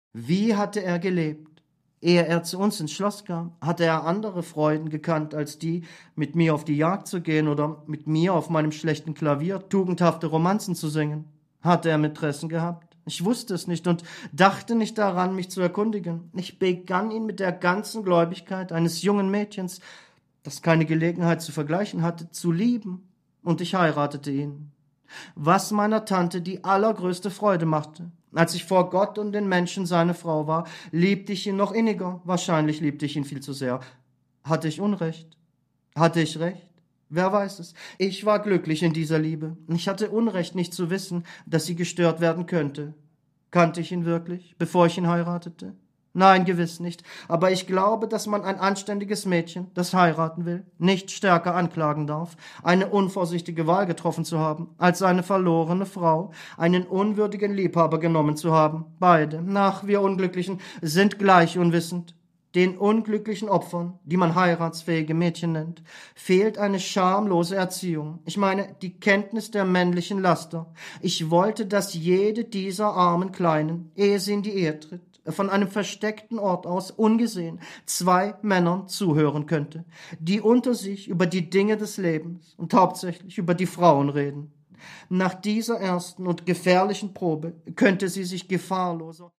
Wie hatte er gelebt? Ehe er zu uns ins Schloss kam, hatte er andere Freuden gekannt, als die, mit mir auf die Jagd zu gehen oder mit mir auf meinem schlechten Klavier tugendhafte Romanzen zu singen. Hatte er Mätressen gehabt? Ich wusste es nicht und dachte nicht daran, mich zu erkundigen. Ich begann ihn mit der ganzen Gläubigkeit eines jungen Mädchens, das keine Gelegenheit zu vergleichen hatte, zu lieben, und ich heiratete ihn. Was meiner Tante die allergrößte Freude machte. Als ich vor Gott und den Menschen seine Frau war, liebte ich ihn noch inniger. Wahrscheinlich liebte ich ihn viel zu sehr. Hatte ich Unrecht? Hatte ich recht? Wer weiß es. Ich war glücklich in dieser Liebe. Ich hatte Unrecht, nicht zu wissen, dass sie gestört werden könnte. Kannte ich ihn wirklich, bevor ich ihn heiratete? Nein, gewiss nicht. Aber ich glaube, dass man ein anständiges Mädchen, das heiraten will, nicht stärker anklagen darf, eine unvorsichtige Wahl getroffen zu haben, als eine verlorene Frau, einen unwürdigen Liebhaber genommen zu haben. Beide, ach, wir Unglücklichen, sind gleich unwissend. Den unglücklichen Opfern, die man heiratsfähige Mädchen nennt, fehlt eine schamlose Erziehung. Ich meine, die Kenntnis der männlichen Laster. Ich wollte, dass jede dieser armen Kleinen, ehe sie in die Ehe tritt, von einem versteckten Ort aus, ungesehen, zwei Männern zuhören könnte, die unter sich über die Dinge des Lebens und hauptsächlich über die Frauen reden. Nach dieser ersten und gefährlichen Probe könnte sie sich gefahrloser